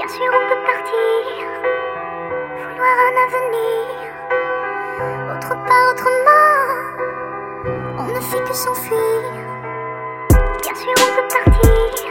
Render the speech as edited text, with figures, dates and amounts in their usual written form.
Bien sûr on peut partir, vouloir un avenir, autre part, autrement, on ne fait que s'enfuir. Bien sûr on peut partir.